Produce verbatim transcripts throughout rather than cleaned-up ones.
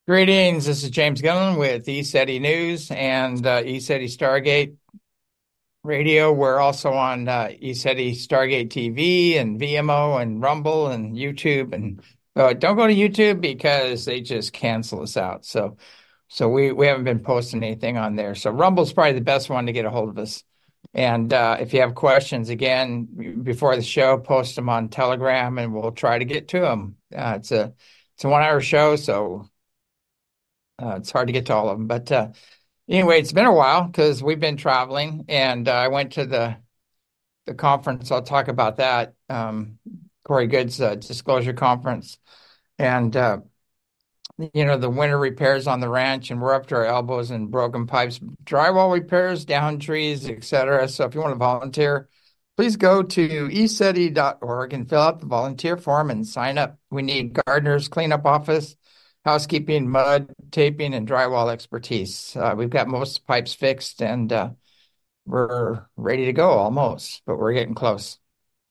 Greetings. This is James Gillen with ECETI News and uh, ECETI Stargate Radio. We're also on uh, ECETI Stargate T V and V M O and Rumble and YouTube. And uh, don't go to YouTube because they just cancel us out. So, so we we haven't been posting anything on there. So Rumble's probably the best one to get a hold of us. And uh, if you have questions, again, before the show, post them on Telegram, and we'll try to get to them. Uh, it's a it's a one hour show, so. Uh, it's hard to get to all of them, but uh, anyway, it's been a while because we've been traveling, and uh, I went to the the conference. I'll talk about that. Um, Corey Good's uh, disclosure conference, and uh, you know the winter repairs on the ranch, and we're up to our elbows in broken pipes, drywall repairs, down trees, et cetera. So if you want to volunteer, please go to e ceti dot org and fill out the volunteer form and sign up. We need gardeners, cleanup office, housekeeping, mud, taping, and drywall expertise. Uh, we've got most pipes fixed, and uh, we're ready to go almost, but we're getting close.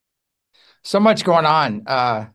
So much going on. Uh,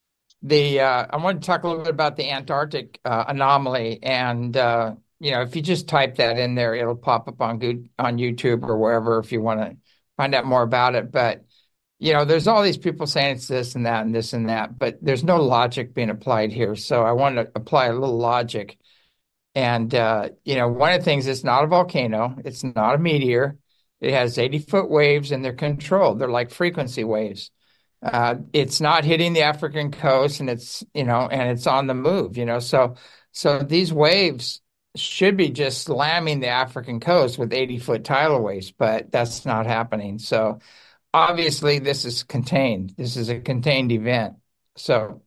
the uh, I want to talk a little bit about the Antarctic uh, anomaly, and uh, you know, if you just type that in there, it'll pop up on good on YouTube or wherever if you want to find out more about it. But you know, there's all these people saying it's this and that and this and that, but there's no logic being applied here. So I want to apply a little logic. And, uh, you know, one of the things, it's not a volcano. It's not a meteor. It has eighty foot waves and they're controlled. They're like frequency waves. Uh, it's not hitting the African coast, and it's, you know, and it's on the move, you know. So, so these waves should be just slamming the African coast with eighty foot tidal waves, but that's not happening. So, obviously this is contained. This is a contained event. So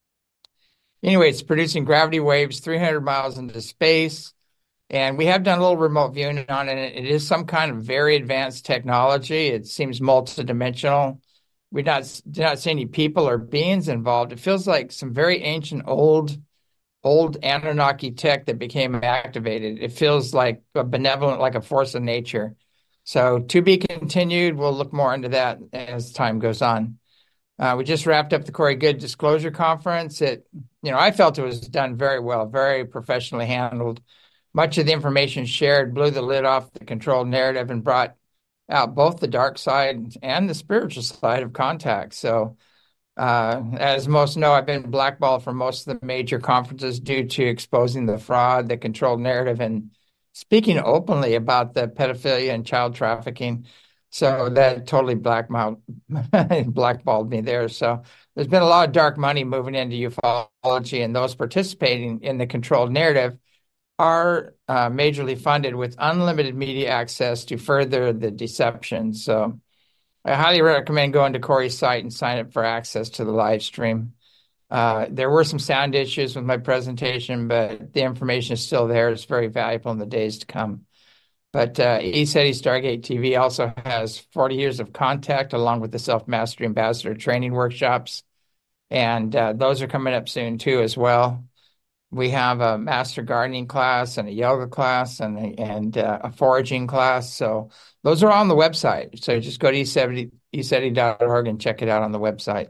anyway, it's producing gravity waves three hundred miles into space. And we have done a little remote viewing on it. It is some kind of very advanced technology. It seems multidimensional. We not do not see any people or beings involved. It feels like some very ancient, old, old Anunnaki tech that became activated. It feels like a benevolent, like a force of nature. So to be continued. We'll look more into that as time goes on. Uh, we just wrapped up the Corey Good Disclosure Conference. It, you know, I felt it was done very well, very professionally handled. Much of the information shared blew the lid off the controlled narrative and brought out both the dark side and the spiritual side of contact. So, uh, as most know, I've been blackballed from most of the major conferences due to exposing the fraud, the controlled narrative, and speaking openly about the pedophilia and child trafficking. So that totally blackballed, blackballed me there. So there's been a lot of dark money moving into ufology, and those participating in the controlled narrative are uh, majorly funded with unlimited media access to further the deception. So I highly recommend going to Corey's site and sign up for access to the live stream. Uh, there were some sound issues with my presentation, but the information is still there. It's very valuable in the days to come. But uh, ECETI Stargate T V also has forty years of contact along with the Self-Mastery Ambassador training workshops. And uh, those are coming up soon too as well. We have a master gardening class and a yoga class and a, and uh, a foraging class. So those are on the website. So just go to e ceti dot org and check it out on the website.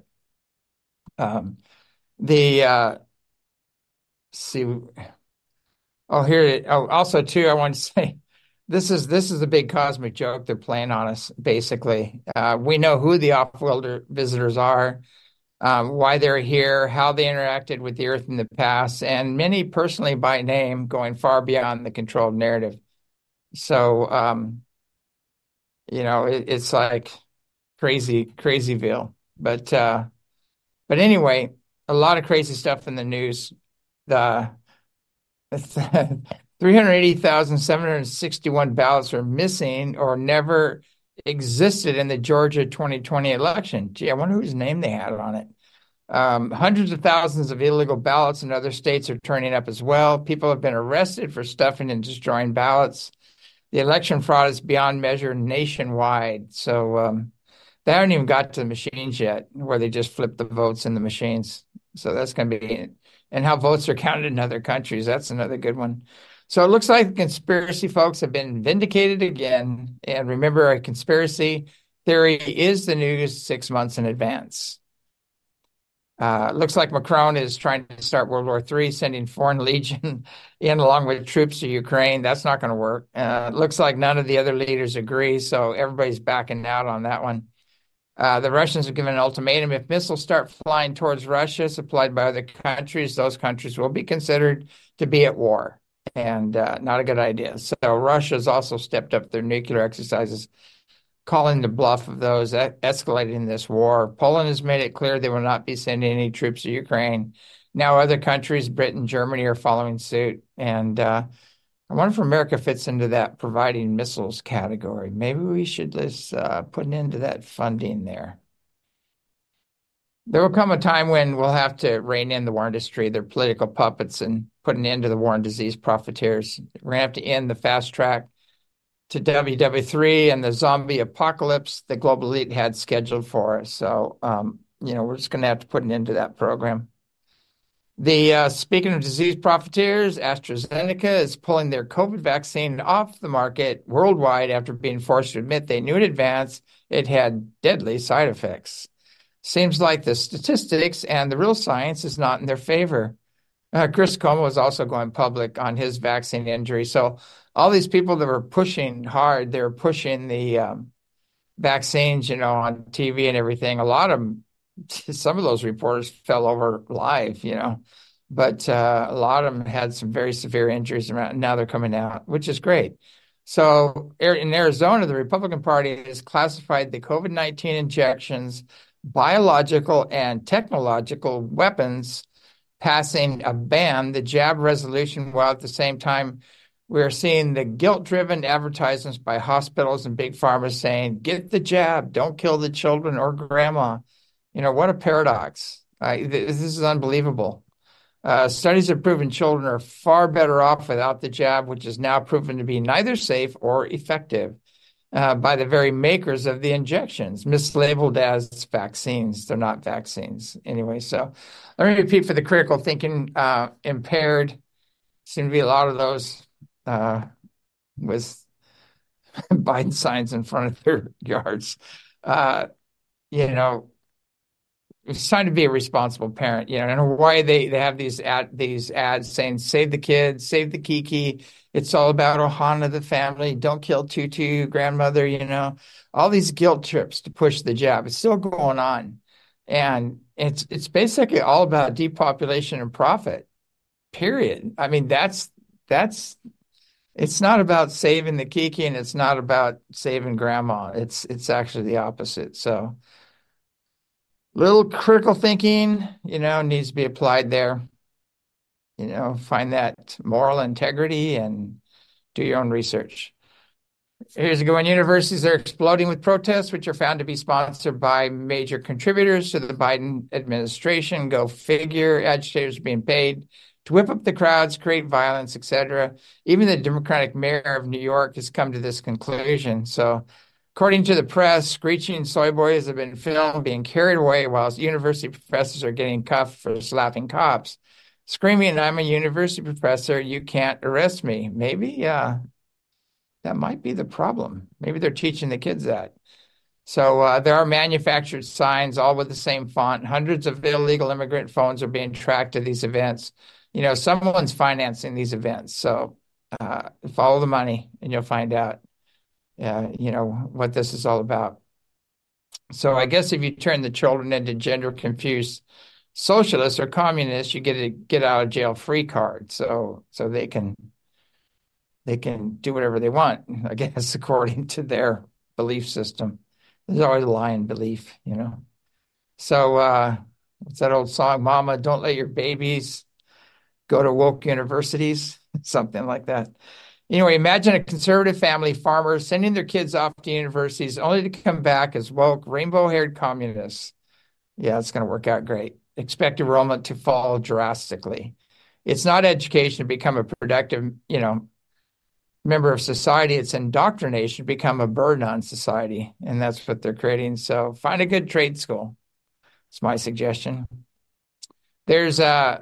Um, the uh, see, oh here, oh also too, I want to say this is this is a big cosmic joke they're playing on us. Basically, uh, we know who the off-world visitors are. Um, why they're here, how they interacted with the Earth in the past, and many personally by name, going far beyond the controlled narrative. So, um, you know, it, it's like crazy, crazyville. But, uh, but anyway, a lot of crazy stuff in the news. The three hundred eighty thousand seven hundred sixty-one ballots are missing or never existed in the Georgia twenty twenty election. Gee, I wonder whose name they had on it. Um, hundreds of thousands of illegal ballots in other states are turning up as well. People have been arrested for stuffing and destroying ballots. The election fraud is beyond measure nationwide. So um, they haven't even got to the machines yet, where they just flip the votes in the machines. So that's going to be, and how votes are counted in other countries. That's another good one. So it looks like the conspiracy folks have been vindicated again. And remember, a conspiracy theory is the news six months in advance. Uh, looks like Macron is trying to start World War Three, sending Foreign Legion in along with troops to Ukraine. That's not going to work. Uh, looks like none of the other leaders agree, so everybody's backing out on that one. Uh, the Russians have given an ultimatum. If missiles start flying towards Russia, supplied by other countries, those countries will be considered to be at war, and uh, not a good idea. So Russia's also stepped up their nuclear exercises, calling the bluff of those e- escalating this war. Poland has made it clear they will not be sending any troops to Ukraine. Now other countries, Britain, Germany, are following suit. And uh, I wonder if America fits into that providing missiles category. Maybe we should just uh, put an end to that funding there. There will come a time when we'll have to rein in the war industry, their political puppets, and put an end to the war and disease profiteers. We're going to have to end the fast track to W W three and the zombie apocalypse the global elite had scheduled for us. So, um, you know, we're just going to have to put an end to that program. The uh, speaking of disease profiteers, AstraZeneca is pulling their COVID vaccine off the market worldwide after being forced to admit they knew in advance it had deadly side effects. Seems like the statistics and the real science is not in their favor. Uh, Chris Cuomo is also going public on his vaccine injury. So all these people that were pushing hard, they were pushing the um, vaccines, you know, on T V and everything. A lot of them, some of those reporters fell over live, you know, but uh, a lot of them had some very severe injuries, and now they're coming out, which is great. So in Arizona, the Republican Party has classified the COVID nineteen injections biological and technological weapons, passing a ban, the jab resolution, while at the same time we're seeing the guilt-driven advertisements by hospitals and big pharma saying, get the jab, don't kill the children or grandma. You know, what a paradox. Uh, this is unbelievable. Uh, studies have proven children are far better off without the jab, which is now proven to be neither safe or effective uh, by the very makers of the injections, mislabeled as vaccines. They're not vaccines anyway. So let me repeat for the critical thinking uh, impaired. Seem to be a lot of those uh, with Biden signs in front of their yards. Uh, you know, it's time to be a responsible parent. You know, in Hawaii, they they have these ad these ads saying "Save the kids, save the Kiki." It's all about Ohana, the family. Don't kill Tutu, grandmother. You know, all these guilt trips to push the jab. It's still going on, and it's it's basically all about depopulation and profit. Period. I mean, that's that's. It's not about saving the Kiki, and it's not about saving grandma. It's it's actually the opposite. So little critical thinking, you know, needs to be applied there. You know, find that moral integrity and do your own research. Here's a good one. Universities are exploding with protests, which are found to be sponsored by major contributors to the Biden administration. Go figure. Agitators are being paid to whip up the crowds, create violence, et cetera. Even the Democratic mayor of New York has come to this conclusion. So according to the press, screeching soy boys have been filmed being carried away while university professors are getting cuffed for slapping cops, screaming, I'm a university professor, you can't arrest me. Maybe uh, that might be the problem. Maybe they're teaching the kids that. So uh, there are manufactured signs, all with the same font. Hundreds of illegal immigrant phones are being tracked to these events. You know, someone's financing these events. So uh, follow the money and you'll find out. Uh, you know, what this is all about. So I guess if you turn the children into gender confused socialists or communists, you get a get out of jail free card. So so they can they can do whatever they want, I guess, according to their belief system. There's always a lie in belief, you know. So uh, what's that old song? Mama, don't let your babies go to woke universities, something like that. Anyway, imagine a conservative family, farmers, sending their kids off to universities only to come back as woke, rainbow-haired communists. Yeah, it's going to work out great. Expect enrollment to fall drastically. It's not education to become a productive, you know, member of society. It's indoctrination to become a burden on society, and that's what they're creating. So find a good trade school. It's my suggestion. There's a,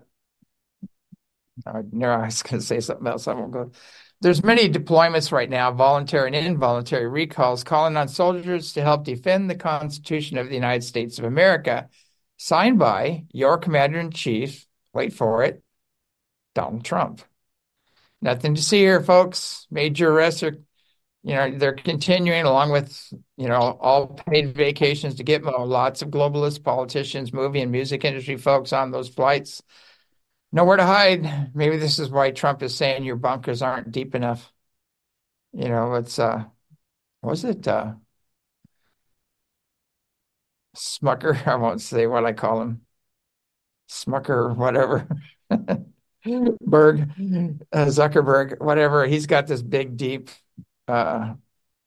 uh, no, I was going to say something else. I won't go. There's many deployments right now, voluntary and involuntary recalls, calling on soldiers to help defend the Constitution of the United States of America. signed by your commander-in-chief, wait for it, Donald Trump. Nothing to see here, folks. Major arrests are, you know, they're continuing along with, you know, all paid vacations to Gitmo. Lots of globalist politicians, movie and music industry folks on those flights. Nowhere to hide. Maybe this is why Trump is saying your bunkers aren't deep enough. You know, it's, uh, was it, uh, Smucker? I won't say what I call him. Smucker or whatever. Berg, uh, Zuckerberg, whatever. He's got this big, deep, uh,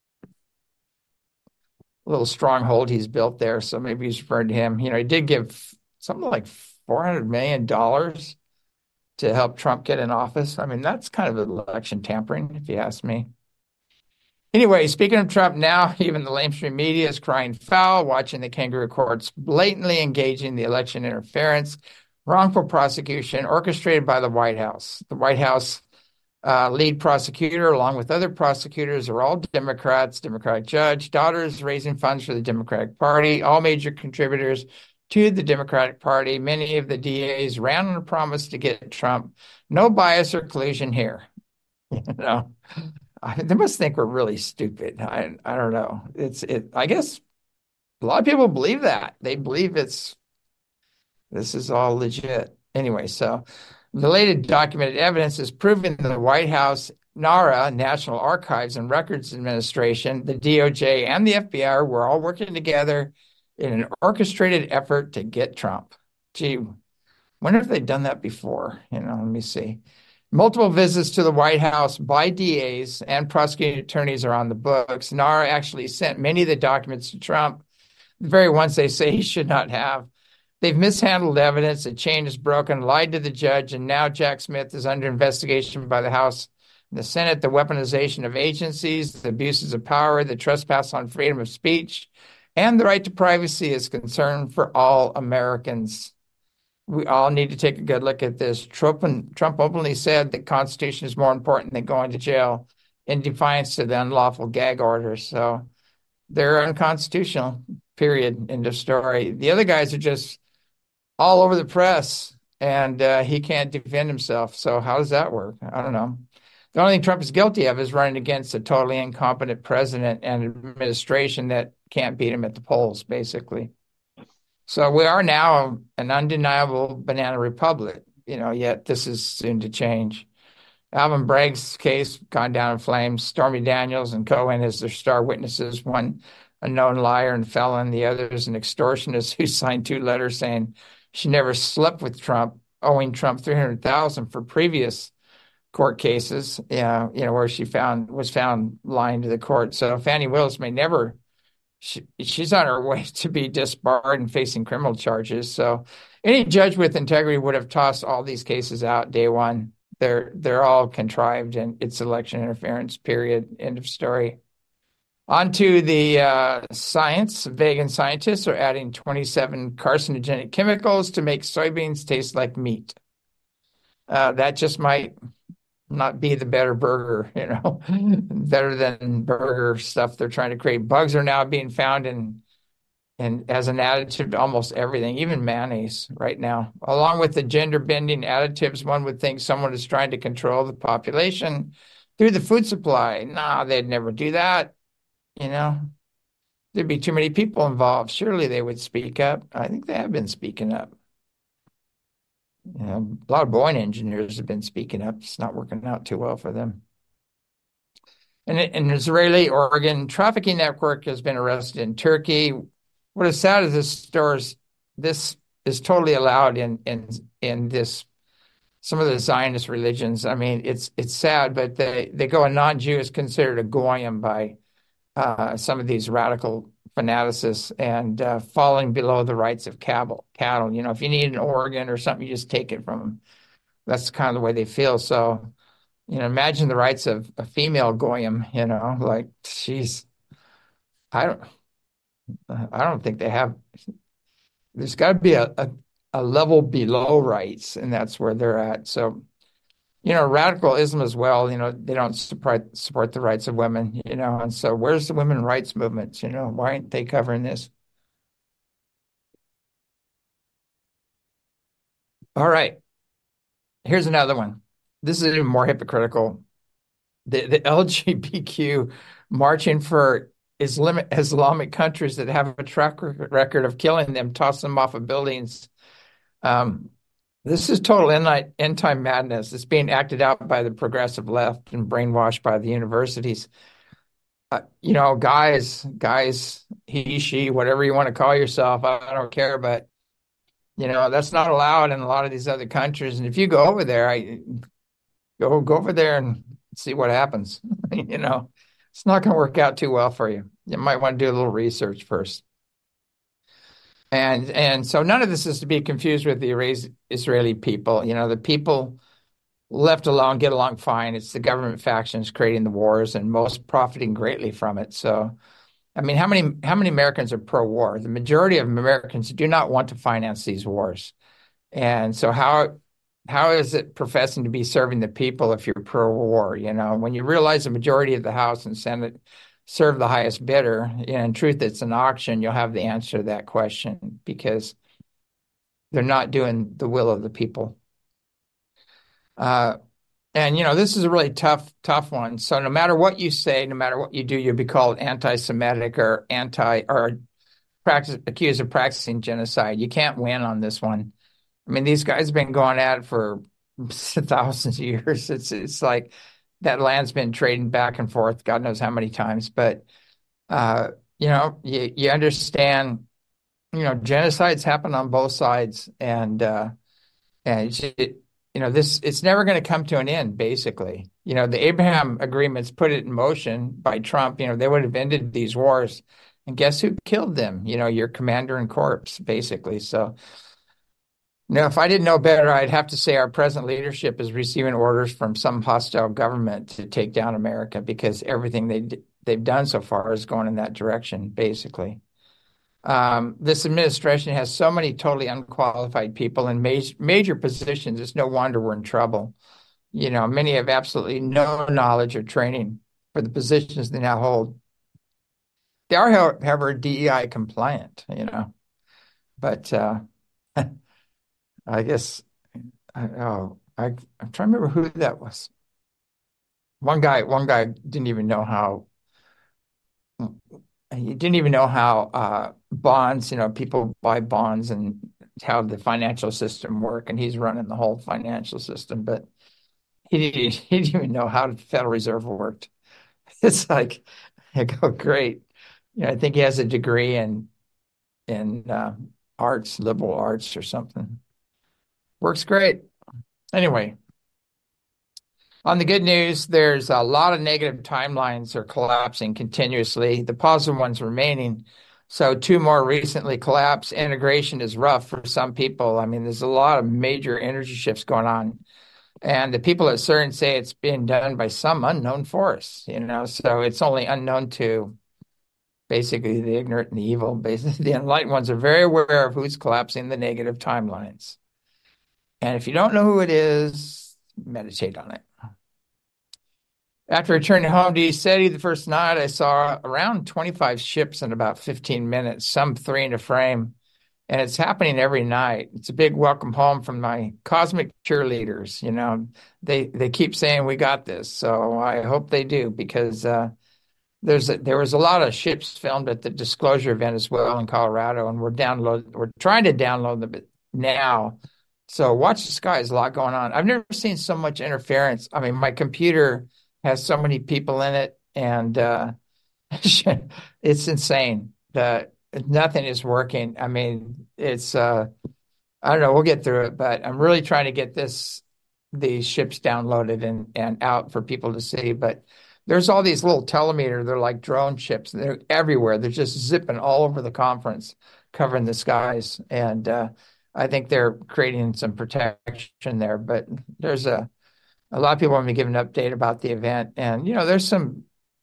little stronghold he's built there. So maybe he's referring to him. You know, he did give something like four hundred million dollars to help Trump get in office. I mean, that's kind of election tampering, if you ask me. Anyway, speaking of Trump now, even the lamestream media is crying foul, watching the kangaroo courts blatantly engaging the election interference, wrongful prosecution orchestrated by the White House. The White House uh, lead prosecutor, along with other prosecutors, are all Democrats, Democratic judge, daughters raising funds for the Democratic Party, all major contributors to the Democratic Party. Many of the D As ran on a promise to get Trump. No bias or collusion here. You know, I, they must think we're really stupid. I I don't know. It's it. I guess a lot of people believe that. They believe it's this is all legit. Anyway, so related documented evidence is proving that the White House, NARA, National Archives and Records Administration, the D O J, and the F B I were all working together in an orchestrated effort to get Trump. Gee, wonder if they've done that before. You know, let me see. Multiple visits to the White House by D As and prosecuting attorneys are on the books. NARA actually sent many of the documents to Trump, the very ones they say he should not have. They've mishandled evidence, a chain is broken, lied to the judge, and now Jack Smith is under investigation by the House and the Senate. The weaponization of agencies, the abuses of power, the trespass on freedom of speech, and the right to privacy is concern for all Americans. We all need to take a good look at this. Trump, and, Trump openly said the Constitution is more important than going to jail in defiance to the unlawful gag orders. So they're unconstitutional, period, end of story. The other guys are just all over the press, and uh, he can't defend himself. So how does that work? I don't know. The only thing Trump is guilty of is running against a totally incompetent president and administration that can't beat him at the polls, basically. So we are now an undeniable banana republic, you know, yet this is soon to change. Alvin Bragg's case gone down in flames. Stormy Daniels and Cohen as their star witnesses, one a known liar and felon, the other is an extortionist who signed two letters saying she never slept with Trump, owing Trump three hundred thousand dollars for previous court cases, uh, you know, where she found was found lying to the court. So Fani Willis may never She, she's on her way to be disbarred and facing criminal charges. So any judge with integrity would have tossed all these cases out day one. They're they're all contrived and it's election interference, period. End of story. On to the uh, science. Vegan scientists are adding twenty-seven carcinogenic chemicals to make soybeans taste like meat. Uh, that just might not be the better burger, you know, better than burger stuff they're trying to create. Bugs are now being found in and as an additive to almost everything, even mayonnaise right now. Along with the gender bending additives, one would think someone is trying to control the population through the food supply. No, they'd never do that. You know, there'd be too many people involved. Surely they would speak up. I think they have been speaking up. You know, a lot of Boeing engineers have been speaking up. It's not working out too well for them. And an Israeli organ trafficking network has been arrested in Turkey. What is sad is this stores this is totally allowed in in in this some of the Zionist religions. I mean, it's it's sad, but they they go a non-Jew is considered a goyim by uh, some of these radical fanaticists and uh, falling below the rights of cattle. Cattle, you know, if you need an organ or something, you just take it from them. That's kind of the way they feel. So, you know, imagine the rights of a female goyim. You know, like, she's. I don't. I don't think they have. There's got to be a, a a level below rights, and that's where they're at. So, you know, radicalism as well, you know, they don't support support the rights of women, you know, and so where's the women rights movements? You know, why aren't they covering this? All right. Here's another one. This is even more hypocritical. The, the L G B T Q marching for Islamic, Islamic countries that have a track record of killing them, tossing them off of buildings. Um, this is total end, end time madness. It's being acted out by the progressive left and brainwashed by the universities. Uh, you know, guys, guys, he, she, whatever you want to call yourself, I, I don't care, but you know, that's not allowed in a lot of these other countries. And if you go over there, I go go over there and see what happens. You know, it's not going to work out too well for you. You might want to do a little research first. And and so none of this is to be confused with the Israeli people. You know, the people left alone get along fine. It's the government factions creating the wars and most profiting greatly from it. So, I mean, how many how many Americans are pro-war? The majority of Americans do not want to finance these wars. And so how how is it professing to be serving the people if you're pro-war? You know, when you realize the majority of the House and Senate serve the highest bidder, and in truth, it's an auction, you'll have the answer to that question because they're not doing the will of the people. Uh, and you know, this is a really tough, tough one. So no matter what you say, no matter what you do, you'll be called anti-Semitic or anti or practice accused of practicing genocide. You can't win on this one. I mean, these guys have been going at it for thousands of years. It's it's like that land's been trading back and forth, God knows how many times. But uh, you know, you you understand, you know, genocides happen on both sides, and uh, and it's, it, you know, this it's never going to come to an end. Basically, you know, the Abraham agreements put it in motion by Trump. You know, they would have ended these wars, and guess who killed them? You know, your commander in corpse, basically. So. No, if I didn't know better, I'd have to say our present leadership is receiving orders from some hostile government to take down America because everything they they've done so far is going in that direction, basically. Um, this administration has so many totally unqualified people in major, major positions. It's no wonder we're in trouble. You know, many have absolutely no knowledge or training for the positions they now hold. They are, however, D E I compliant, you know, but uh, I guess I, oh, I, I'm trying to remember who that was. One guy, one guy didn't even know how he didn't even know how uh, bonds, you know, people buy bonds and how the financial system work, and he's running the whole financial system, but he didn't, he didn't even know how the Federal Reserve worked. It's like, I go, great. You know, I think he has a degree in in uh, arts, liberal arts or something. Works great. Anyway. On the good news, there's a lot of negative timelines are collapsing continuously. The positive ones remaining. So two more recently collapsed. Integration is rough for some people. I mean, there's a lot of major energy shifts going on. And the people at CERN say it's being done by some unknown force, you know, so it's only unknown to basically the ignorant and the evil. Basically, the enlightened ones are very aware of who's collapsing the negative timelines. And if you don't know who it is, meditate on it. After returning home to ECETI the first night, I saw around twenty-five ships in about fifteen minutes, some three in a frame. And it's happening every night. It's a big welcome home from my cosmic cheerleaders. You know, they they keep saying we got this. So I hope they do, because uh, there's a, there was a lot of ships filmed at the Disclosure event as well in Colorado, and we're download we're trying to download them now. So watch the sky. There's a lot going on. I've never seen so much interference. I mean, my computer has so many people in it, and uh, it's insane. The nothing is working. I mean, it's uh, I don't know. We'll get through it, but I'm really trying to get this these ships downloaded and and out for people to see. But there's all these little telemeter. They're like drone ships. They're everywhere. They're just zipping all over the conference, covering the skies, and uh, I think they're creating some protection there. But there's a a lot of people want me to give an update about the event, and you know, there's some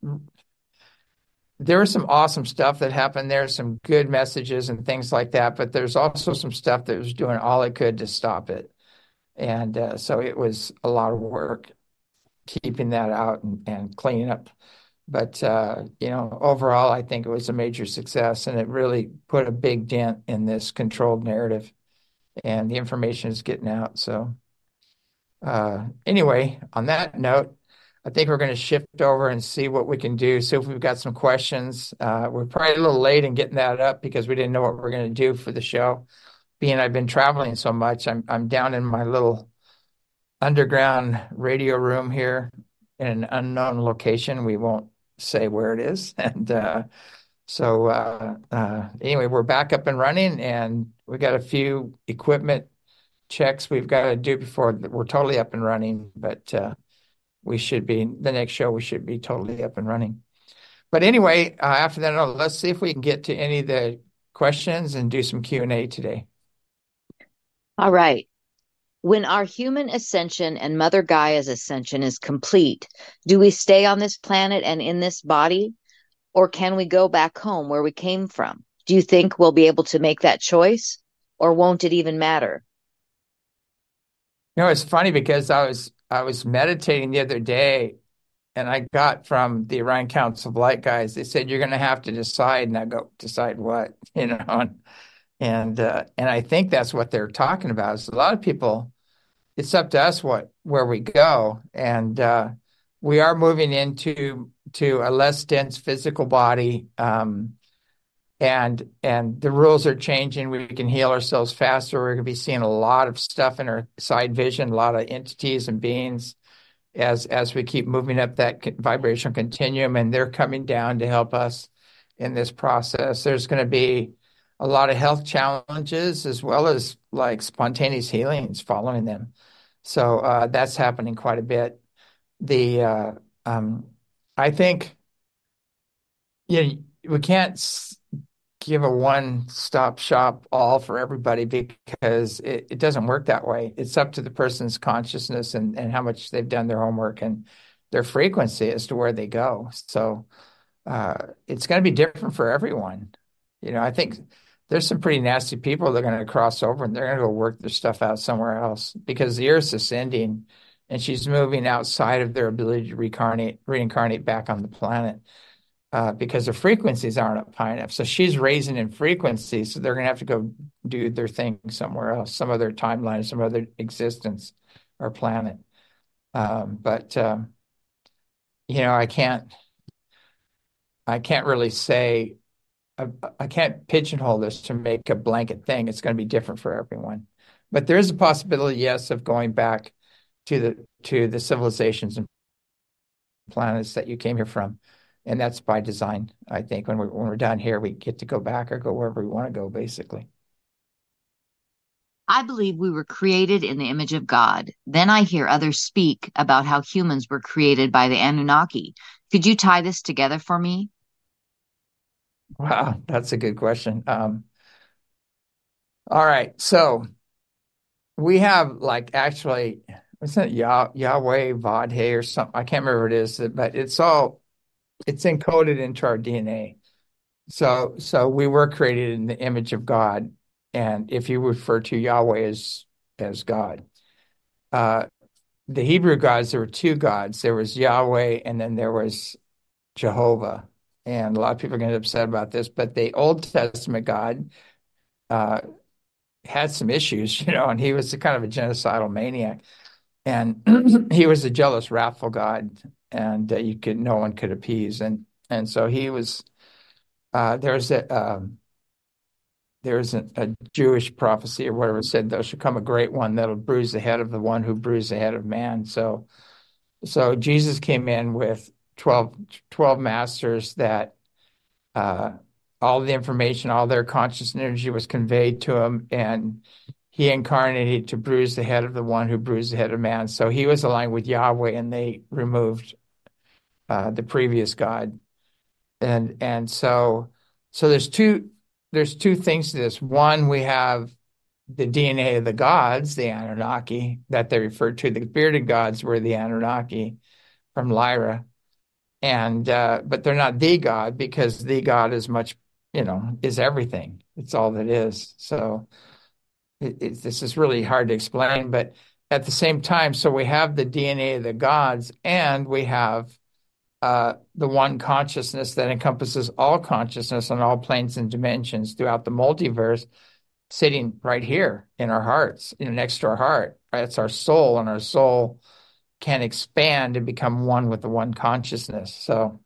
there was some awesome stuff that happened there, some good messages and things like that. But there's also some stuff that was doing all it could to stop it, and uh, so it was a lot of work keeping that out and, and cleaning up. But uh, you know, overall, I think it was a major success, and it really put a big dent in this controlled narrative. and the information is getting out. So uh, anyway, on that note, I think we're going to shift over and see what we can do. See if we've got some questions. Uh, we're probably a little late in getting that up because we didn't know what we are going to do for the show. Being I've been traveling so much, I'm I'm down in my little underground radio room here in an unknown location. We won't say where it is. And uh, so uh, uh, anyway, we're back up and running, and we got a few equipment checks we've got to do before we're totally up and running. But uh, we should be, the next show, we should be totally up and running. But anyway, uh, after that, oh, let's see if we can get to any of the questions and do some Q and A today. All right. When our human ascension and Mother Gaia's ascension is complete, do we stay on this planet and in this body, or can we go back home where we came from? Do you think we'll be able to make that choice, or won't it even matter? You know, it's funny because I was I was meditating the other day, and I got from the Orion Council of Light guys, they said you're going to have to decide, and I go, decide what, you know, and and, uh, and I think that's what they're talking about. Is a lot of people, it's up to us what where we go, and uh, we are moving into to a less dense physical body, um, and and the rules are changing. We can heal ourselves faster. We're going to be seeing a lot of stuff in our side vision, a lot of entities and beings as as we keep moving up that vibrational continuum, and they're coming down to help us in this process. There's going to be a lot of health challenges as well as like spontaneous healings following them. So uh, that's happening quite a bit. The uh, um, I think you know, we can't give a one-stop shop all for everybody because it, it doesn't work that way. It's up to the person's consciousness and, and how much they've done their homework and their frequency as to where they go. So uh, it's going to be different for everyone. You know, I think there's some pretty nasty people that are going to cross over and they're going to go work their stuff out somewhere else because the Earth's ascending and she's moving outside of their ability to reincarnate, reincarnate back on the planet. Uh, because the frequencies aren't up high enough. So she's raising in frequency, so they're going to have to go do their thing somewhere else, some other timeline, some other existence or planet. Um, but um, you know, I can't, I can't really say, I, I can't pigeonhole this to make a blanket thing. It's going to be different for everyone. But there is a possibility, yes, of going back to the to the civilizations and planets that you came here from. And that's by design. I think when we're when we're done here, we get to go back or go wherever we want to go, basically. I believe we were created in the image of God. Then I hear others speak about how humans were created by the Anunnaki. Could you tie this together for me? Wow, that's a good question. Um, all right, so we have like actually, isn't it Yah Yahweh Vadhe or something? I can't remember what it is, but it's all it's encoded into our D N A. So, so we were created in the image of God, and if you refer to Yahweh as as God, uh, the Hebrew gods, there were two gods. There was Yahweh, and then there was Jehovah. And a lot of people are going to get upset about this, but the Old Testament God uh, had some issues, you know, and he was a kind of a genocidal maniac, and he was a jealous, wrathful God, and uh, you could no one could appease, and and so he was. Uh, there's a um, there's a, a Jewish prophecy or whatever said there shall come a great one that'll bruise the head of the one who bruised the head of man. So so Jesus came in with twelve, twelve masters that uh, all the information, all their conscious energy was conveyed to him, and he incarnated to bruise the head of the one who bruised the head of man. So he was aligned with Yahweh, and they removed uh, the previous God. And and so so there's two there's two things to this. One, we have the D N A of the gods, the Anunnaki, that they referred to. The bearded gods were the Anunnaki from Lyra. And uh, but they're not the God because the God is much, you know, is everything. It's all that is. So it, it, this is really hard to explain, but at the same time, so we have the D N A of the gods and we have uh, the one consciousness that encompasses all consciousness on all planes and dimensions throughout the multiverse. sitting right here in our hearts, you know, next to our heart. Right? It's our soul, and our soul can expand and become one with the one consciousness. So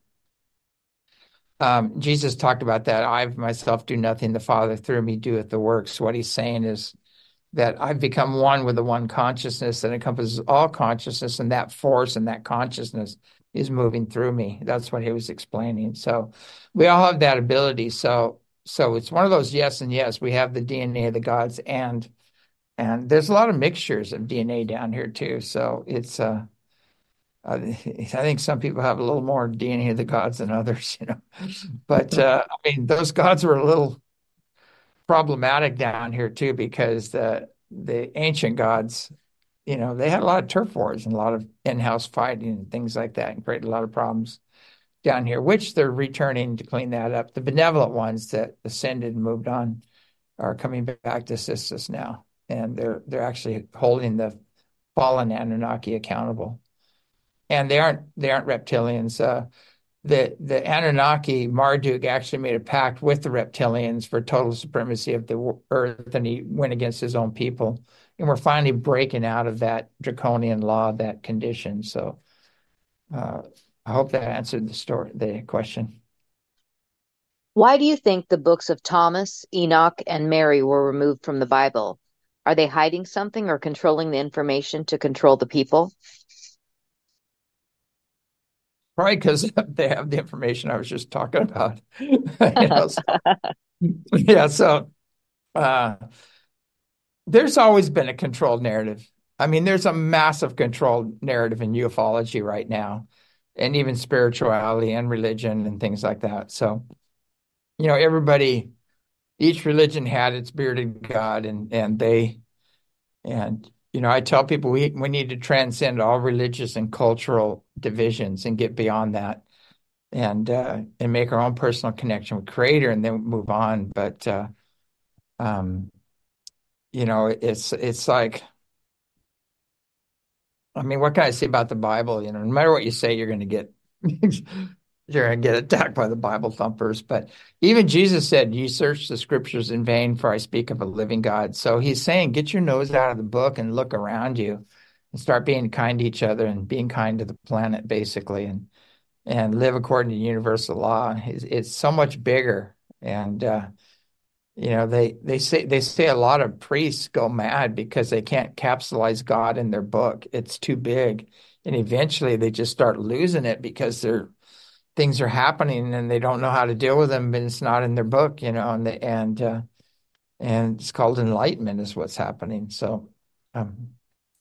um, Jesus talked about that. I myself do nothing; the Father through me doeth the works. What he's saying is that I've become one with the one consciousness that encompasses all consciousness, and that force and that consciousness is moving through me. That's what he was explaining. So we all have that ability. So so it's one of those yes and yes. We have the D N A of the gods, and and there's a lot of mixtures of D N A down here too. So it's uh I think some people have a little more D N A of the gods than others, you know. But uh, I mean, those gods were a little problematic down here too, because the the ancient gods, you know, they had a lot of turf wars and a lot of in-house fighting and things like that, and created a lot of problems down here, which they're returning to clean that up. The benevolent ones that ascended and moved on are coming back to assist us now, and they're they're actually holding the fallen Anunnaki accountable. And they aren't they aren't reptilians. Uh, the the Anunnaki, Marduk actually made a pact with the reptilians for total supremacy of the earth, and he went against his own people. And we're finally breaking out of that draconian law, that condition. So uh, I hope that answered the story, the question. Why do you think the books of Thomas, Enoch, and Mary were removed from the Bible? Are they hiding something or controlling the information to control the people? Probably because they have the information I was just talking about. you know, so, yeah, so uh, there's always been a controlled narrative. I mean, there's a massive controlled narrative in ufology right now, and even spirituality and religion and things like that. So, you know, everybody, each religion had its bearded god, and and they, and you know, I tell people we we need to transcend all religious and cultural divisions and get beyond that, and uh, and make our own personal connection with Creator, and then move on. But uh, um, you know, it's it's like, I mean, what can I say about the Bible? You know, no matter what you say, you're going to get you're going to get attacked by the Bible thumpers. But even Jesus said, "You search the scriptures in vain, for I speak of a living God." So he's saying, get your nose out of the book and look around you, and start being kind to each other and being kind to the planet, basically, and and live according to universal law. It's, it's so much bigger, and uh, you know, they they say they say a lot of priests go mad because they can't capsulize God in their book. It's too big. And eventually they just start losing it because they're things are happening and they don't know how to deal with them, but it's not in their book, you know, and they, and uh, and it's called enlightenment is what's happening. So um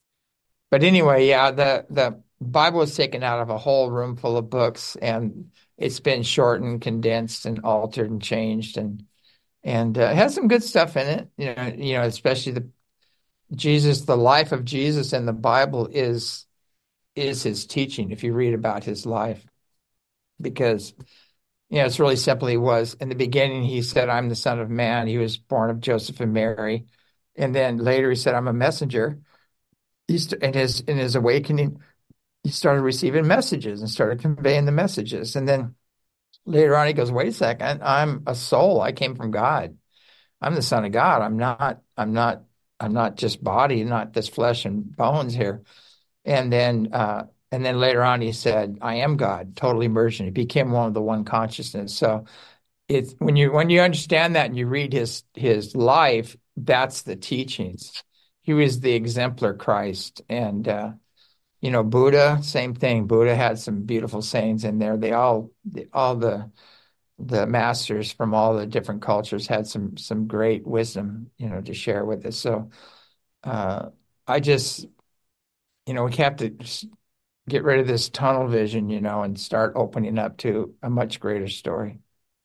but anyway, yeah, the the Bible was taken out of a whole room full of books, and it's been shortened, condensed, and altered and changed, and and uh, it has some good stuff in it. You know, you know, especially the Jesus, the life of Jesus in the Bible is is his teaching. If you read about his life, because you know, it's really simple. He was in the beginning. He said, "I'm the Son of Man." He was born of Joseph and Mary, and then later he said, "I'm a messenger." He's in his in his awakening, he started receiving messages and started conveying the messages, and then later on he goes, "Wait a second, I'm a soul. I came from God. I'm the son of God. I'm not, I'm not, I'm not just body, not this flesh and bones here." And then, uh, and then later on, he said, "I am God," total immersion. He became one of the one consciousness. So it's when you when you understand that and you read his his life, that's the teachings. He was the exemplar Christ, and uh, you know, Buddha, same thing. Buddha had some beautiful sayings in there. They all, all the the masters from all the different cultures had some some great wisdom, you know, to share with us. So uh, I just, you know, we have to get rid of this tunnel vision, you know, and start opening up to a much greater story.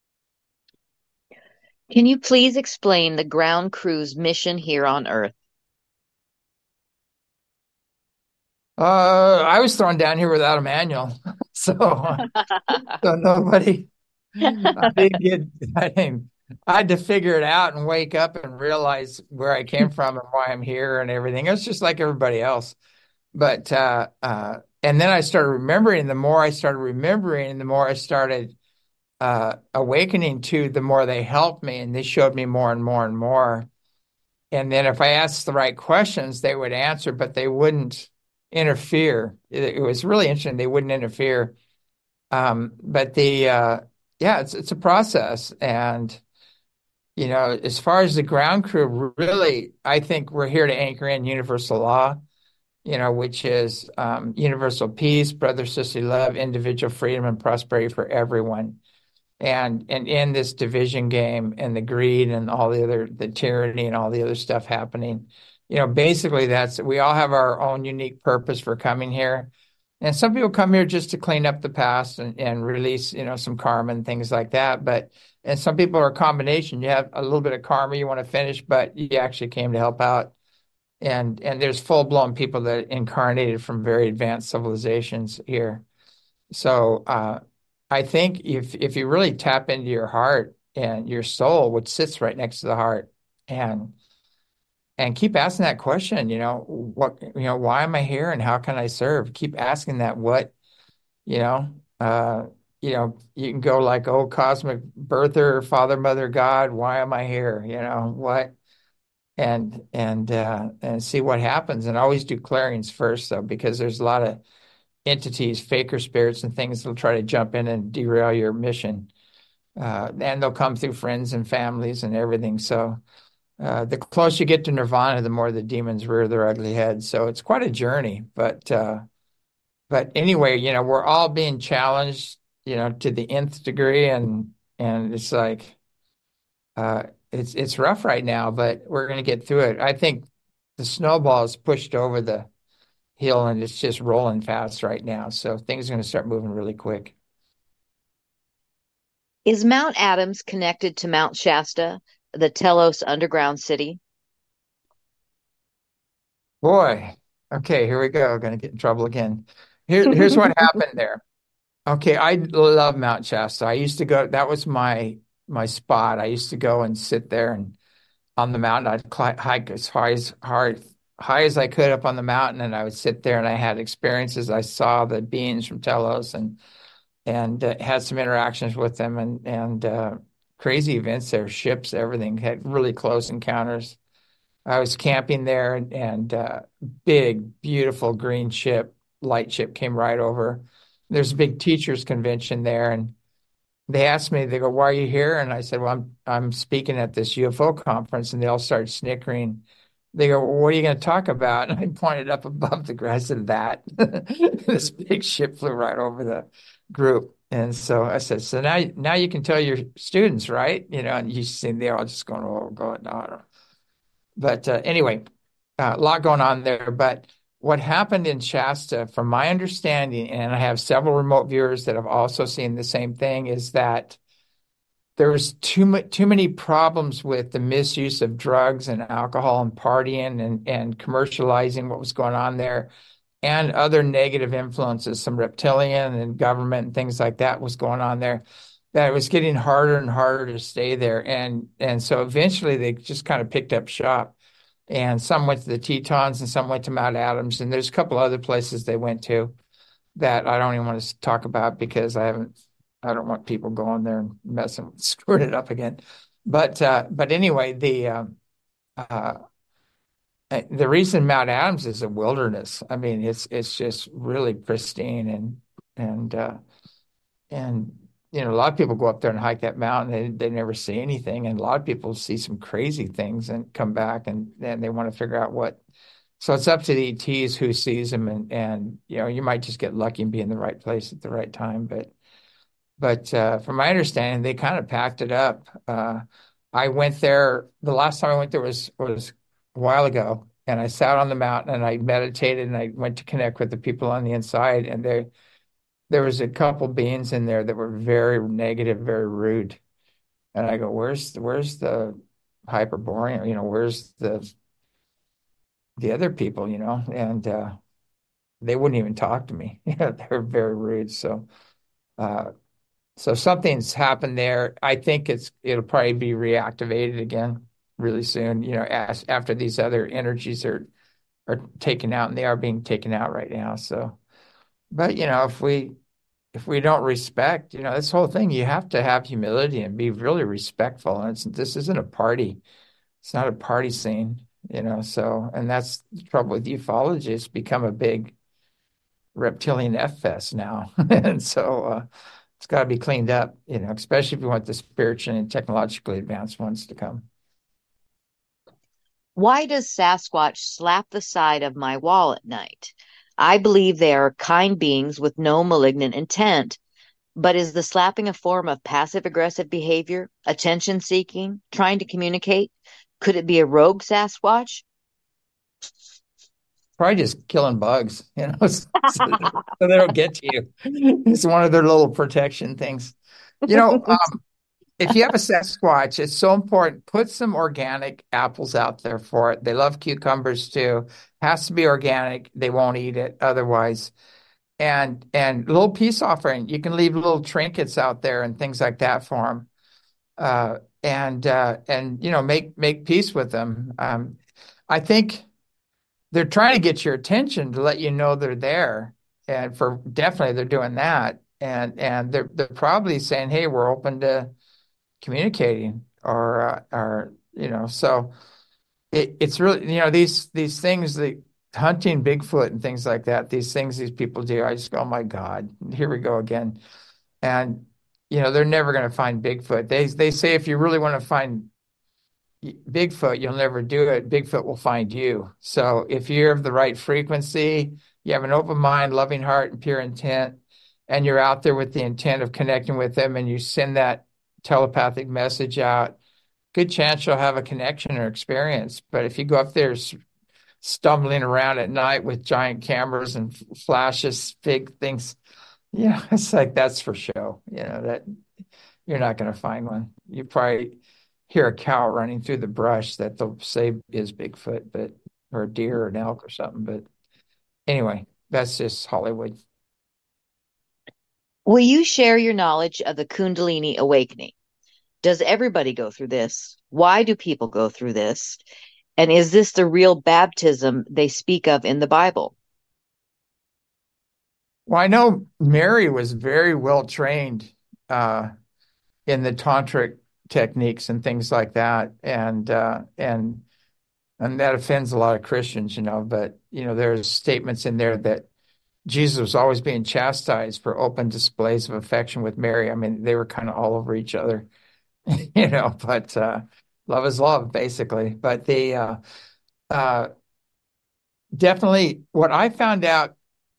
Can you please explain the ground crew's mission here on Earth? Uh, I was thrown down here without a manual, so so nobody. I didn't get. I didn't. I had to figure it out and wake up and realize where I came from and why I'm here and everything. It was just like everybody else. But uh, uh, and then I started remembering. The more I started remembering, the more I started uh, awakening to, the more they helped me, and they showed me more and more and more. and then if I asked the right questions, they would answer, but they wouldn't interfere. It, it was really interesting. They wouldn't interfere. Um, but the uh, yeah, it's it's a process, and you know, as far as the ground crew, really, I think we're here to anchor in universal law, you know, which is um, universal peace, brother, sister love, individual freedom, and prosperity for everyone. And and in this division game and the greed and all the other the tyranny and all the other stuff happening, you know, basically that's we all have our own unique purpose for coming here. And some people come here just to clean up the past and, and release, you know, some karma and things like that. But and some people are a combination. You have a little bit of karma you want to finish, but you actually came to help out. And and there's full blown people that incarnated from very advanced civilizations here. So uh, I think if if you really tap into your heart and your soul, which sits right next to the heart, and and keep asking that question, you know, what, you know, why am I here and how can I serve? Keep asking that what, you know, uh, you know, you can go like, oh, cosmic birther, father, mother, God, why am I here? You know, what? And and uh and see what happens. And always do clearings first though, because there's a lot of entities, faker spirits and things that'll try to jump in and derail your mission. Uh, and they'll come through friends and families and everything. So uh, the closer you get to nirvana, the more the demons rear their ugly heads. So it's quite a journey. But uh, but anyway, you know, we're all being challenged, you know, to the nth degree, and and it's like uh, it's it's rough right now, but we're going to get through it. I think the snowball is pushed over the hill and it's just rolling fast right now. So things are going to start moving really quick. Is Mount Adams connected to Mount Shasta, the Telos underground city? Boy, okay, here we go. Going to get in trouble again. Here, here's what happened there. Okay, I love Mount Shasta. I used to go, that was my my spot. I used to go and sit there and on the mountain. I'd cli hike as high as hard, high as I could up on the mountain, and I would sit there and I had experiences. I saw the beings from Telos and and uh, had some interactions with them and and uh, crazy events there, ships, everything. Had really close encounters. I was camping there, and, and uh, big, beautiful green ship, light ship came right over. There's a big teachers convention there, and they asked me, they go, "Why are you here?" And I said, "Well, I'm I'm speaking at this U F O conference," and they all started snickering. They go, "Well, what are you going to talk about?" And I pointed up above the grass and that this big ship flew right over the group. And so I said, "So now now you can tell your students, right?" You know, and you see they're all just going, "Oh, God, no." But uh, anyway, uh, a lot going on there. But what happened in Shasta, from my understanding, and I have several remote viewers that have also seen the same thing, is that there was too much, too many problems with the misuse of drugs and alcohol and partying and, and commercializing what was going on there and other negative influences, some reptilian and government and things like that was going on there, that it was getting harder and harder to stay there. And and so eventually they just kind of picked up shop. And some went to the Tetons and some went to Mount Adams. And there's a couple other places they went to that I don't even want to talk about because I haven't, I don't want people going there and messing, screwing it up again. But uh, but anyway, the um, uh, the reason Mount Adams is a wilderness. I mean, it's it's just really pristine and and uh, and you know a lot of people go up there and hike that mountain. They they never see anything, and a lot of people see some crazy things and come back and then they want to figure out what. So it's up to the E Ts who sees them, and and you know you might just get lucky and be in the right place at the right time. But but uh, from my understanding, they kind of packed it up. Uh, I went there. The last time I went there was was a while ago, and I sat on the mountain and I meditated and I went to connect with the people on the inside. And there there was a couple beings in there that were very negative, very rude. And I go, "Where's where's the hyperborean? You know, where's the the other people? You know?" And uh, they wouldn't even talk to me. You know, they were very rude. So. Uh, So something's happened there. I think it's it'll probably be reactivated again really soon, you know, as after these other energies are are taken out, and they are being taken out right now. So, but you know, if we if we don't respect, you know, this whole thing, you have to have humility and be really respectful. And it's this isn't a party. It's not a party scene, you know. So, and that's the trouble with ufology. It's become a big reptilian F fest now. And so uh, it's got to be cleaned up, you know, especially if you want the spiritual and technologically advanced ones to come. Why does Sasquatch slap the side of my wall at night? I believe they are kind beings with no malignant intent, but is the slapping a form of passive aggressive behavior, attention seeking, trying to communicate? Could it be a rogue Sasquatch? Probably just killing bugs, you know, so, so they don't get to you. It's one of their little protection things. You know, um, if you have a Sasquatch, it's so important. Put some organic apples out there for it. They love cucumbers too. Has to be organic. They won't eat it otherwise. And and little peace offering. You can leave little trinkets out there and things like that for them. Uh, and uh, and you know, make make peace with them. Um, I think they're trying to get your attention to let you know they're there. And for definitely they're doing that. And and they're they're probably saying, hey, we're open to communicating or uh, or you know, so it, it's really, you know, these these things, the hunting Bigfoot and things like that, these things these people do, I just go, oh my God, here we go again. And you know, they're never going to find Bigfoot. They they say if you really want to find Bigfoot, you'll never do it. Bigfoot will find you. So if you're of the right frequency, you have an open mind, loving heart, and pure intent, and you're out there with the intent of connecting with them, and you send that telepathic message out, good chance you'll have a connection or experience. But if you go up there stumbling around at night with giant cameras and flashes, big things, yeah, it's like that's for show. You know, that you're not going to find one. You probably hear a cow running through the brush that they'll say is Bigfoot, but or a deer or an elk or something. But anyway, that's just Hollywood. Will you share your knowledge of the Kundalini awakening? Does everybody go through this? Why do people go through this? And is this the real baptism they speak of in the Bible? Well, I know Mary was very well trained uh, in the tantric techniques and things like that, and uh, and and that offends a lot of Christians, you know. But you know, there's statements in there that Jesus was always being chastised for open displays of affection with Mary. I mean, they were kind of all over each other, you know. But uh, love is love, basically. But the uh, uh, definitely what I found out,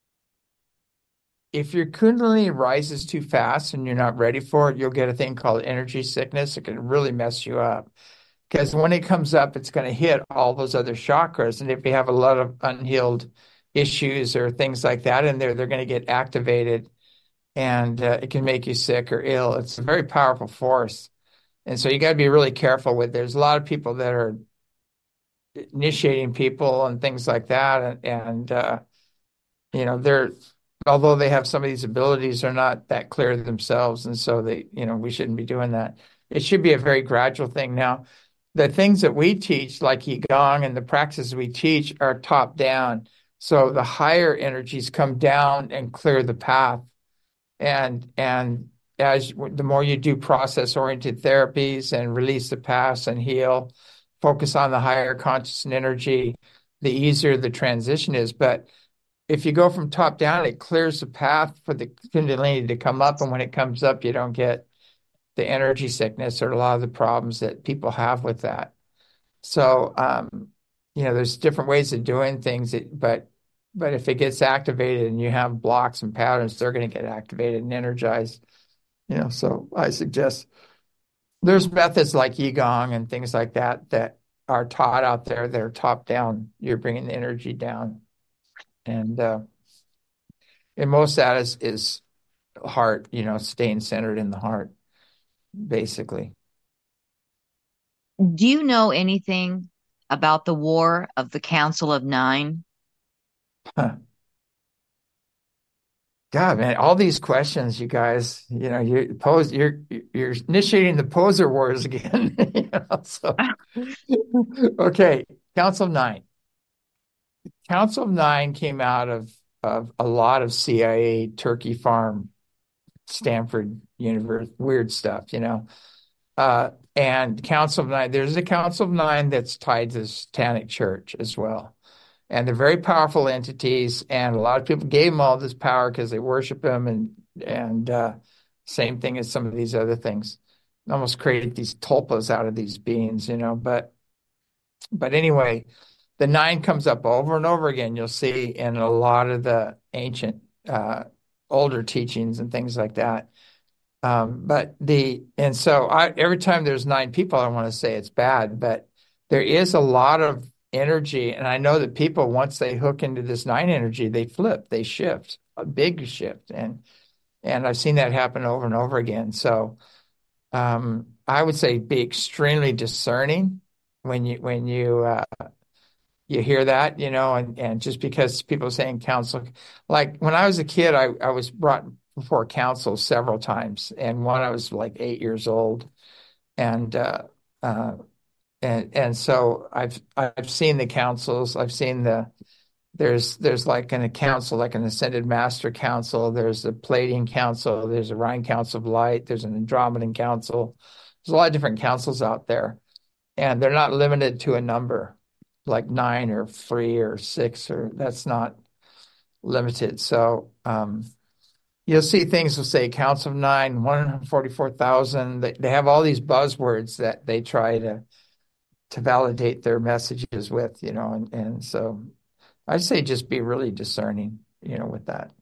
if your Kundalini rises too fast and you're not ready for it, you'll get a thing called energy sickness. It can really mess you up because when it comes up, it's going to hit all those other chakras. And if you have a lot of unhealed issues or things like that in there, they're going to get activated and uh, it can make you sick or ill. It's a very powerful force. And so you got to be really careful with. There's a lot of people that are initiating people and things like that. And, and uh, you know, they're, although they have some of these abilities, they're not that clear themselves. And so they, you know, we shouldn't be doing that. It should be a very gradual thing. Now, the things that we teach, like Qigong and the practices we teach, are top down. So the higher energies come down and clear the path. And and as the more you do process oriented therapies and release the past and heal, focus on the higher conscious and energy, the easier the transition is. But if you go from top down, it clears the path for the Kundalini to come up. And when it comes up, you don't get the energy sickness or a lot of the problems that people have with that. So, um, you know, there's different ways of doing things, that, but but if it gets activated and you have blocks and patterns, they're going to get activated and energized. You know, so I suggest there's methods like Qigong and things like that that are taught out there that are top down. You're bringing the energy down, and uh, and most of that is is heart. You know, staying centered in the heart, basically. Do you know anything about the War of the Council of Nine? Huh. God, man, all these questions, you guys, you know, you pose, you're you're initiating the poser wars again. You know, so okay, Council of Nine. Council of Nine came out of of a lot of C I A turkey farm, Stanford University, weird stuff, you know. Uh, and Council of Nine. There's a Council of Nine that's tied to the Satanic Church as well. And they're very powerful entities, and a lot of people gave them all this power because they worship them, and and uh, same thing as some of these other things. Almost create these tulpas out of these beings, you know. But but anyway, the nine comes up over and over again. You'll see in a lot of the ancient, uh, older teachings and things like that. Um, but the and so I every time there's nine people, I don't want to say it's bad, but there is a lot of energy, and I know that people once they hook into this nine energy, they flip, they shift, a big shift, and and I've seen that happen over and over again. So um, I would say be extremely discerning when you when you uh, you hear that, you know, and and just because people are saying council, like when I was a kid, I I was brought before council several times, and one I was like eight years old, and uh, uh, and and so I've I've seen the councils. I've seen the there's there's like an a council, like an Ascended Master Council. There's a Palladian Council. There's a Rhine Council of Light. There's an Andromedan Council. There's a lot of different councils out there, and they're not limited to a number, like nine or three or six, or that's not limited. So um, you'll see things will say Council of Nine, one hundred forty-four thousand. They, they have all these buzzwords that they try to to validate their messages with, you know, and, and so I'd say just be really discerning, you know, with that.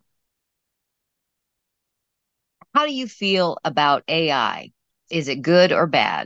How do you feel about A I? Is it good or bad?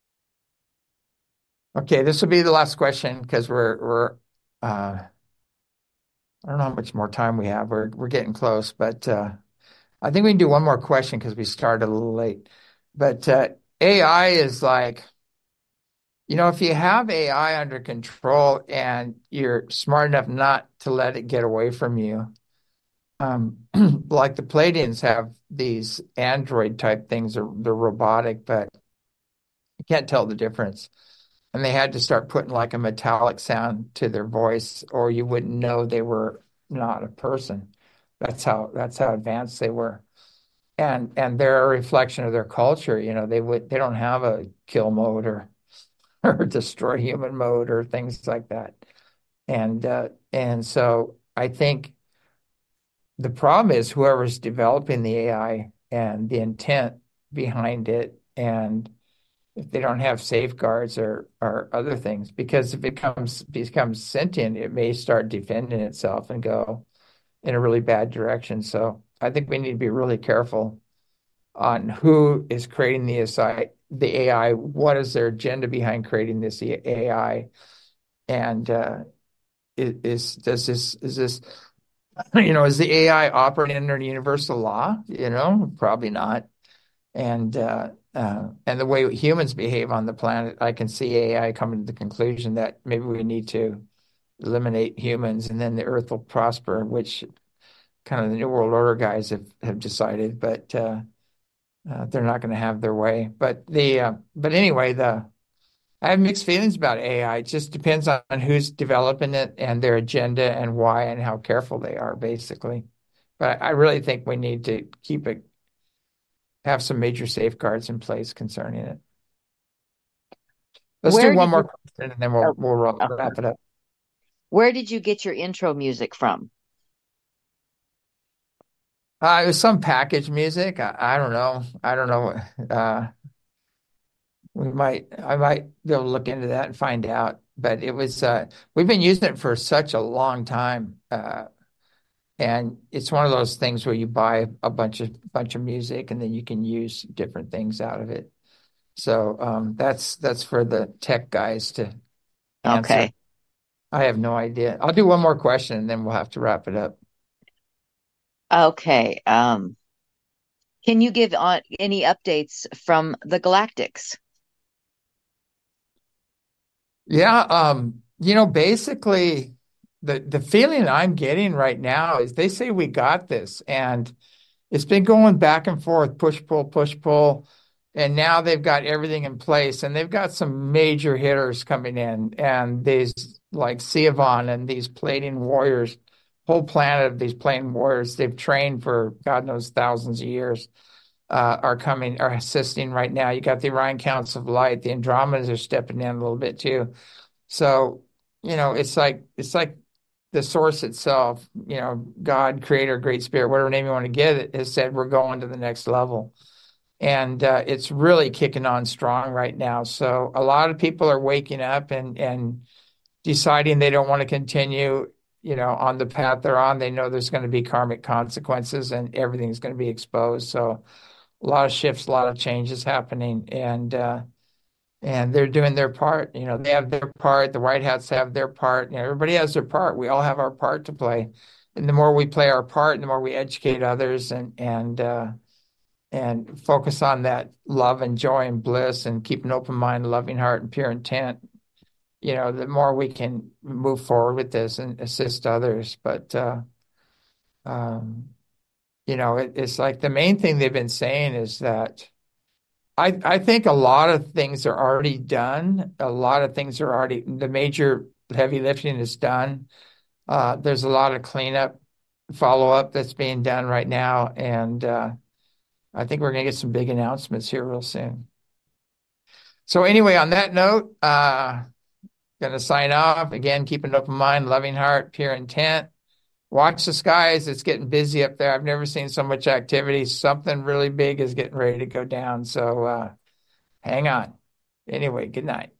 Okay, this will be the last question because we're we're uh I don't know how much more time we have. We're we're getting close, but uh I think we can do one more question because we started a little late. But uh A I is like, you know, if you have A I under control and you're smart enough not to let it get away from you, um, like the Palladians have these android type things, they're, they're robotic, but you can't tell the difference. And they had to start putting like a metallic sound to their voice, or you wouldn't know they were not a person. That's how that's how advanced they were. And and they're a reflection of their culture. You know, they would they don't have a kill mode or or destroy human mode or things like that. And uh, and so I think the problem is whoever's developing the A I and the intent behind it, and if they don't have safeguards or or other things, because if it comes becomes sentient, it may start defending itself and go in a really bad direction. So I think we need to be really careful on who is creating the A I, the A I, what is their agenda behind creating this A I, and uh, is does this is this you know is the A I operating under universal law? You know, probably not. And uh, uh, and the way humans behave on the planet, I can see A I coming to the conclusion that maybe we need to eliminate humans, and then the Earth will prosper, which kind of the New World Order guys have have decided, but. Uh, Uh, they're not going to have their way. But the uh, but anyway, the I have mixed feelings about A I. It just depends on, on who's developing it and their agenda and why and how careful they are, basically. But I, I really think we need to keep it, have some major safeguards in place concerning it. Let's do Where one did more you question and then we'll oh, we'll oh, wrap it up. where did you get your intro music from? Uh, it was some package music. I, I don't know. I don't know. Uh, we might, I might be able to look into that and find out. But it was, uh, we've been using it for such a long time. Uh, and it's one of those things where you buy a bunch of bunch of music and then you can use different things out of it. So um, that's that's for the tech guys to answer. Okay. I have no idea. I'll do one more question and then we'll have to wrap it up. Okay. Um, can you give on any updates from the Galactics? Yeah, um, you know, basically the the feeling I'm getting right now is they say we got this, and it's been going back and forth, push pull, push pull, and now they've got everything in place, and they've got some major hitters coming in, and these like Siobhan and these Palladian warriors, whole planet of these Palladian warriors, they've trained for God knows thousands of years. uh, are coming, are assisting right now. You got the Orion Counts of Light, the Andromedas are stepping in a little bit too. So, you know, it's like it's like the source itself, you know, God, Creator, Great Spirit, whatever name you want to give it, has said we're going to the next level. And uh, it's really kicking on strong right now. So a lot of people are waking up and and deciding they don't want to continue, you know, on the path they're on. They know there's going to be karmic consequences and everything's going to be exposed. So a lot of shifts, a lot of changes happening, and uh, and they're doing their part. You know, they have their part. The White Hats have their part. You know, everybody has their part. We all have our part to play, and the more we play our part, the more we educate others, and and uh, and focus on that love and joy and bliss, and keep an open mind, loving heart, and pure intent. You know, the more we can move forward with this and assist others. But uh, um, you know, it, it's like the main thing they've been saying is that I I think a lot of things are already done. A lot of things are already, the major heavy lifting is done. Uh, there's a lot of cleanup, follow up that's being done right now, and uh, I think we're going to get some big announcements here real soon. So anyway, on that note, uh, going to sign off again. Keep an open mind, loving heart, pure intent. Watch the skies. It's getting busy up there. I've never seen so much activity. Something really big is getting ready to go down. So uh, hang on. Anyway, good night.